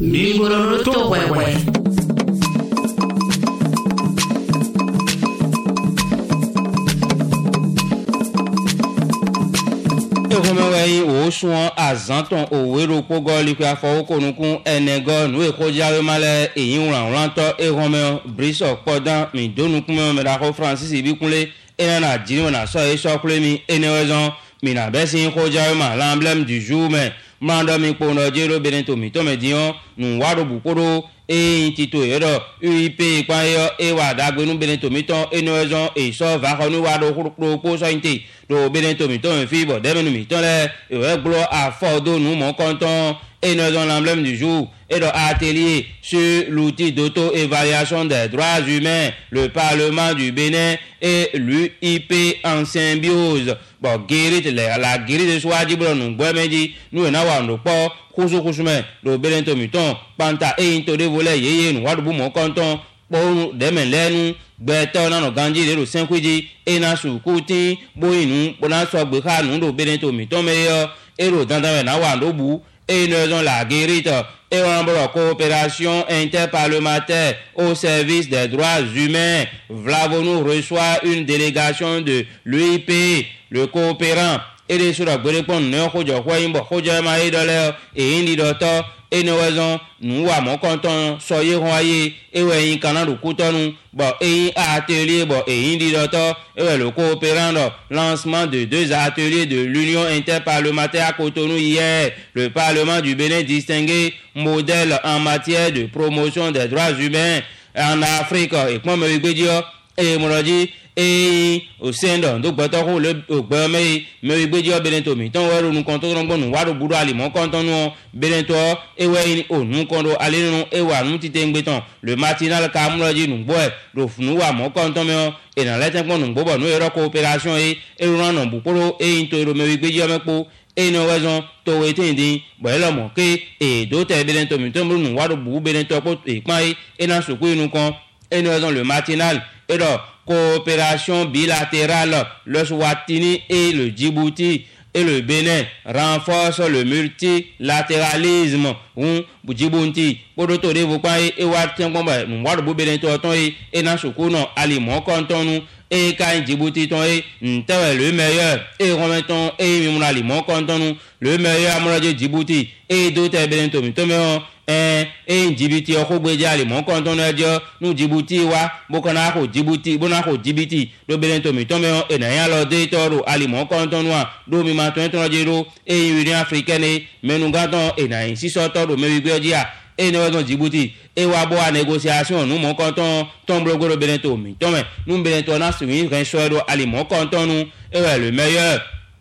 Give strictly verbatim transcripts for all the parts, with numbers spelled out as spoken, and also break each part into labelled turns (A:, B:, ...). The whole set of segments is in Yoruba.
A: Libro to wewe.
B: Eromewe o suon azanton o wero pogo liku afowokonukun enego nu ekojawe male eyin ran ranto erome briso podan mi donukun me da ko Francis ibikunle enana jini na so e so kule mi enewezon mi na besin ekojawe ma l'emblème du jour mais mando mi pono jero benento mi to me dion nu waro bukoro e tito yero U I P kwa yo e wa dagbenu benento mi ton enewezon e so va ko nu waro kuro po so inte do benento mi ton fi bo demenu mi ton le e we glo afodo nu mo konton et nous avons l'emblème du jour et dans atelier sur l'outil d'auto-évaluation des droits humains, le Parlement du Bénin et l'U I P en symbiose. Bon, guérit la guérit de soi dit bon nous boemeji nous na wa ndo po kusu kusume do Bénin to miton panta e into de voler yeye nous wa do mo konton bon demen lenu beto na no ganji le do senkwiji e na sukuti boyinu bona so gbe ka nu do Bénin to miton meyo e ro dandan na wa ndo bu et nous avons la guérite et en coopération interparlementaire au service des droits humains. Vlavonou reçoit une délégation de l'U I P, le coopérant, et les sur la répondre non kojo kwayimbo kojo ma idole et indi docteur et nous avons nous à mon canton soyez royé et ouais kana du coutonu bon et atelier bon et indi docteur et le coopérant lancement de deux ateliers de l'Union interparlementaire à Cotonou hier. Le Parlement du Bénin distingué modèle en matière de promotion des droits humains en Afrique et comment me dire et mon dit et au sein de donc bateau le mais me bedio benento mi ton wero nu konto no bonu waro buru ali mo konto no benento e we o nu kondo ali nu e wa nu titengbe ton le matinal ka mroji nu boy do funu wa mo konto me e na leten pon nu bobo nu ero coopération e e ran no buporo e intoro me bedio mepo e no wezon to wetindi bo lo mo ke e do te benento mi ton nu waro bu benento po e pan e na soku nu kon e no wezon le matinal et donc coopération bilatérale, le Swatini et le Djibouti et le Bénin renforcent le multilatéralisme. Un Djibouti, pour le tour de vos points et Watin Bomba, nous voir le Bénin Torton et Nashuko, non, Alimon Canton, nous, et Kain Djibouti, ton et le meilleur, et remettons, et mon Alimon Canton, nous, le meilleur amour de Djibouti, et d'autres Bénin Tomitomeo. Eh eh Djibouti o ko gbeje ale mo kon ton ejo nu Djibouti wa bokana ko Djibouti bona ko Djibouti do Bénin to mi to me e na ya lo de toro ale mo kon ton wa do mi ma ton ton jero e Union africaine menu gaton e na insi so toro me wi gbeje a e no don Djibouti e wa bo a négociation nu mo kon ton ton blogo do Bénin to mi to me nu Bénin to na sumi ren so do ale mo kon ton nu e wa le meilleur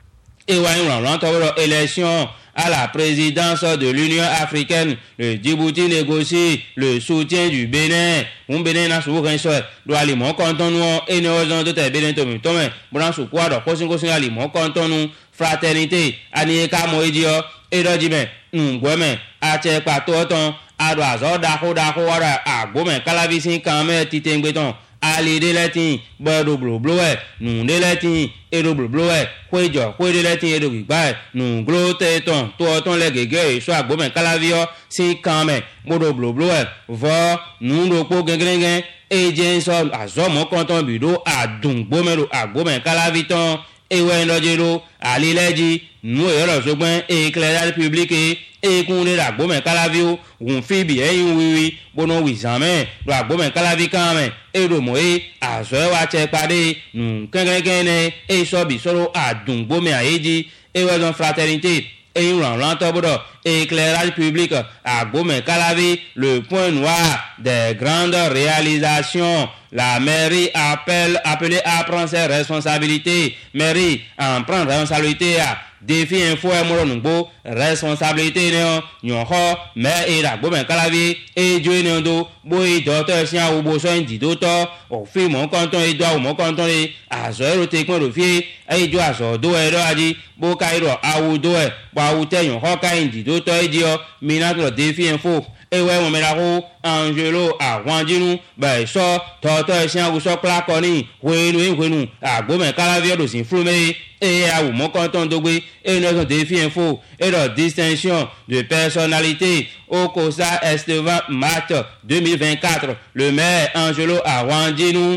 B: e wa un ran toro élection à la présidence de l'Union africaine, le Djibouti négocie le soutien du Bénin. Un Bénin n'a souvent soit doit aller mon canton nous et nous avons de Bénin to mi to me bon so quoi do kosin kosin ali mon canton nous fraternité ani ka mo edio e do jibe ngweme a che pa to ton a do azo da ko da ko wara agbo me kalavisin kan me titengbe ton ali de latin bodo blo blo e nu de latin e do blo blo e kwejo kwe de latin e do gba nu glo te ton to ton le gege so agbo me kalavio si kan me bodo blo blo e vo nu do po gengrengen e jenso azo mo konton bido adun gbo me do agbo me kalaviton e we ndojero ali leji nu e ro sogben e clear public e kun de agbo me kalavio un fibi e wiwi bono wi zame do agbo me kalavi kan me e do mo e azo wa che pade nu kengengene e so bi soro adun gbo me ayeji e we don fraternité et un ran tobodo éclairage public agbo me kalavi le point noir des grandes réalisations. La mairie appelle appelée à prendre ses responsabilités. Mairie en prendre responsabilité à défi info et moronungbo responsabilité néon nyonho mais et la bomen kalavi et joe néondo boy docteur sia ou boso indi docteur au fi mon canton et doit mon canton et à zéro tekon do fi et jo aso do e do aji bo kairo awu do e ba wu te nyonho ka indi docteur e dio minato défi info e we mo melako Angelo Awanjinu ba so docteur sia ou so plakoni wenu wenu agbo men kalavi do sin flume e awu mon canton dogbe e no défi info e leur distinction de personnalité au COSA Estevan Mat deux mille vingt-quatre. Le maire Angelo Arwandinu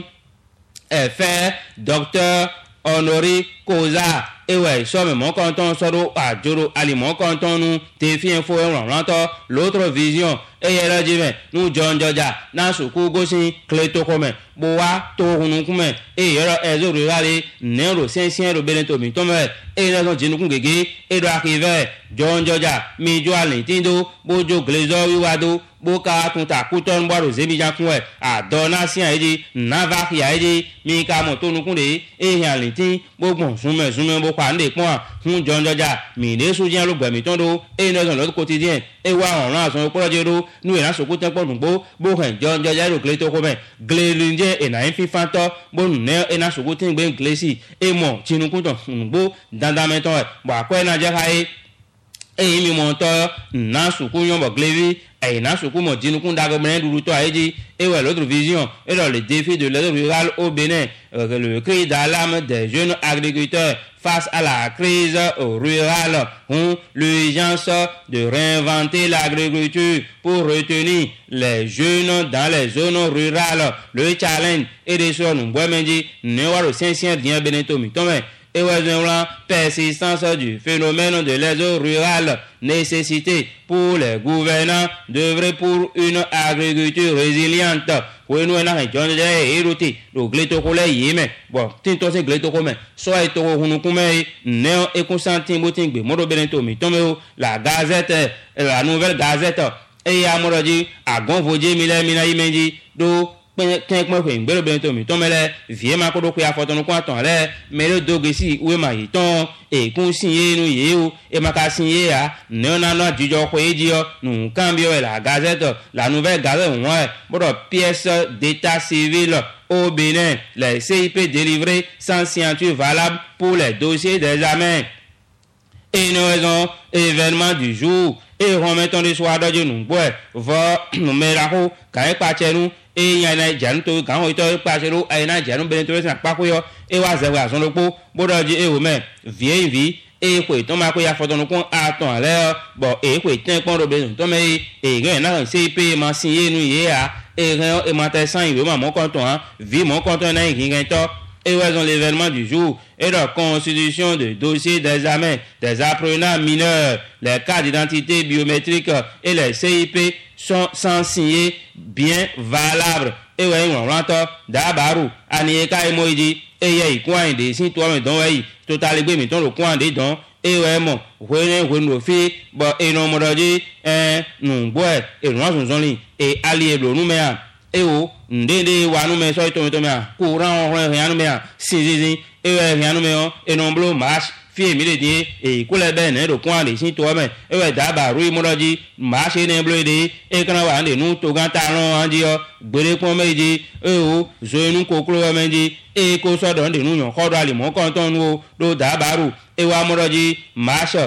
B: est fait docteur honoris causa. Et ouais, somme mon canton soro à Joro Ali mon canton nous défi info et l'autre vision et elle dit nous John Georgia na suku gosi kleto comme boa to hunu kuma et yoro ezo rurale nero sensien ro beneto mi tome et na jinu kungege et do arriver John Georgia mi jo alentindo bojo glezo wiwado boka tunta kuton baro zebijan kunwe a donation eji navakia eji mi ka mo tonu kunde e yan lentin bogbon sunme sunme bo pa nde pon fún John Georgia mi ne sojian lo gbemi tondo e no son lo quotidien e wa ọ̀ràn asan opolojero nu ina soku ten podun gbo bo kan John Georgia ro kleto ko me glelinje e na fi fanto bo ne e na soku tin gbe glesi e mo tinukun ton gbo dandan meton e ba ko na je kai e mi mo to na soku yon bo glevi et na suku mo jinukun dago menen duruto aiji et ouais l'autre vision et dans le défi de l'aide rurale au Bénin le cri d'alarme des jeunes agriculteurs face à la crise rurale ont l'urgence de réinventer l'agriculture pour retenir les jeunes dans les zones rurales. Le challenge est de sur nous boemenji ne waro sensien rien benetomi tome et la persistance du phénomène de l'aide rurale, nécessité pour les gouvernants d'œuvrer pour une agriculture résiliente. Pour nous, on a un John de Hérouti, le glétocole yéme. Bon, tinto se glétocome, soit et toro hunukume, néo et constantin botingbe, modo benetomi, tomeo, la gazette, la nouvelle gazette, et à Morodi, à Gonvodje, Mille Mina Imendi, do. Quand moi fait ngbe ben to mi to mele vie ma ko do ko ya foto no ko atan le me le dogesi we ma yi ton e kun sinye nu ye o e ma ka sinye ya ne na na jijo ko eji o nu cambio la gazette la nouvelle gazette ouais bodo pièce d'état civil au Bénin les C I P délivrés sans signature valable pour les dossiers d'examen. Et nous raison événement du jour et remettons le soir de nous boy va nous mettre ka pa chenu e yan na janu to kan ho to pa se ro ai na janu ben to se pa ko yo e wa ze wa so lo po bodo ji e o me vie vi e ko to ma ko ya foto no kun aton le bo e ko tin pon ro be to me e gan na se pe ma sin ye nu ye a e gan e ma te san iwe ma mo kon ton vi mo kon ton na yin gan to et ouais, l'événement du jour et la constitution de dossiers d'examen des apprenants mineurs, les cartes d'identité biométriques et les C I P sont sans signer bien valables. Et ouais, on rentre d'Abarou, Anieka et Moïdi, et y a eu quoi des si toi, mais donc, ouais, total égoïme, mettons le coin des dons, et ouais, mon, ouais, ouais, nos filles, bon, et non, mon dit, hein, nous, ouais, et nous, nous, nous, et alliés, nous, mais, et oh, ndende wa nu me so to to me courant on rien nu me si si si e rien nu me e non blo marche fi mi le die e ko le be ne do kwa le sin to me e we da ba ru mo ji marche ne blo de e kana wa de nu to gan ta ron an ji o gbere pon meji e o zo nu koklo me ji e ko so do de nu yan ko do ale mo kon ton nu do da ba ru e wa mo ji marche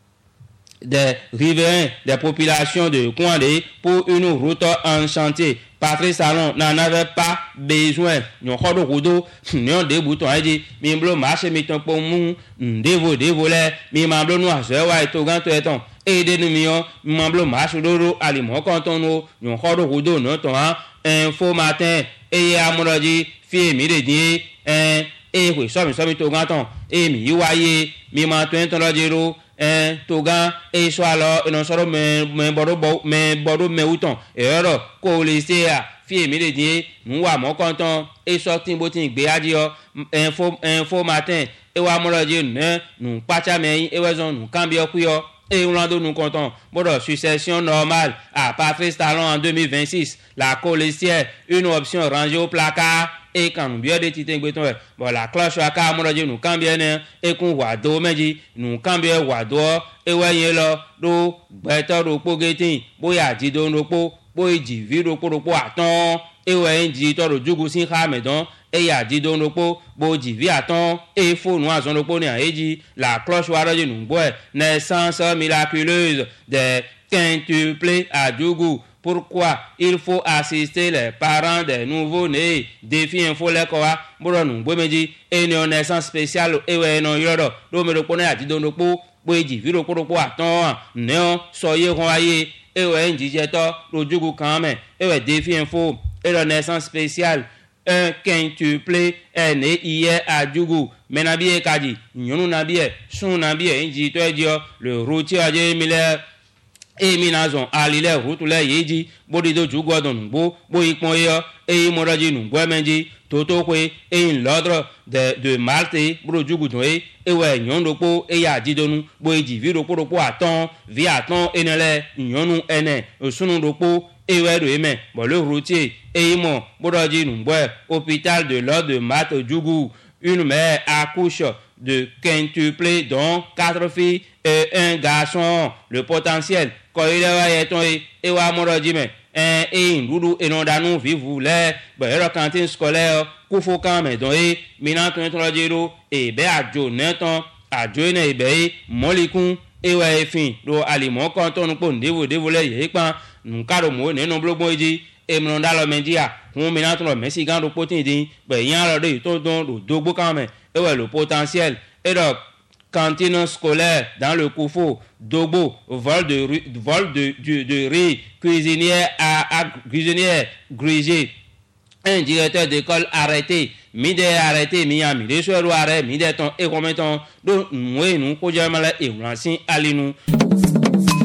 B: des riverains, des populations de Kouandé pour une route en chantier. Patrice Salon n'en avait pas besoin. Nous avons rodo, nous avons des boutons à dire, mais nous marché, mais ton pour nous, dévo, dévolé, mais nous nous avons et tout grand temps. Et des numéros, nous avons marché, nous avons canton, nous avons rodo, nous avons info matin, et à mon dit, fille, midi, et oui, ça, mais ça, mais tout grand temps. Et mi yoye, mi mantoin, ton logero, un togan et soit là et non solo mais mais bodo mais bodo mais outon et alors ko le se a fi mi le die nous wa mon content et sorti botin gbe adi o info info matin et wa mo lo je ne nous pacha me et wa zon nous cambio ku yo et Orlando nous content bodo succession normale à Patrice Talon en deux mille vingt-six la colistière une option rangée au placard et quand nous bien des titres béton bon la cloche à car mon dieu nous cambien et qu'on voit do meji nous cambien voit do et ouais là do beto do pogetin boya di do no po boy di vi do po do po aton et ouais di to do jugu sin ha medon et ya di do no po bo di vi aton et fo nous azon do po ni eji la cloche wa do nous boy naissance miraculeuse de quintuplé à Djougou. Pourquoi il faut assister les parents des nouveaux-nés? Défi info l'écoa, bouronu, bomeji, et une naissance spéciale, et ouais, non, yoro, l'homme de connaît à Didonopo, boji viro koropo aton neo soye kon aye ewe njije to lojugu kan me ewe défi info et la naissance spéciale un quintuple ene iye ajugu menabie kaji nyonu nabie sun nabie nji to edio le routier aje mile emi nazon alile rutule yeji bodi do jugo don gbo bo ipon yo e moraji nu gbo menji toto kwe e l'ordre de de Malte bro jugu don e ewe nyondo po e ya jidonu bo eji viro po po aton vi aton enele nyonu ene sunu do po ewe do eme bo le routier e mo moraji nu gbo hôpital de l'ordre de Malte jugu une mère accouche de quintuple dont quatre filles et un garçon. Le potentiel quand il est ton et wa morodime un et ndudu et non danou vivou les ben cantine scolaire kufo kan me don e mina ton ton jero e be ajo neton ajo ne be molikun e wa efin do alimo kan ton po ndevo devo le ye pan nkaro mo ne no blogbon eji e mo ndalo mendia hun mina ton mesi gan do potin din be yan lo de to don do dogbo kan me et ouais, le potentiel. Et donc, cantine scolaire dans le Koufo, Dogbo, vol de, vol de, de, de riz, cuisinière à, à cuisinière grigée, un directeur d'école arrêté, mide arrêté, Miami, les soirs arrêté, mide ton et combien ton, donc, nous, nous, nous, nous, nous, nous, nous, nous, nous,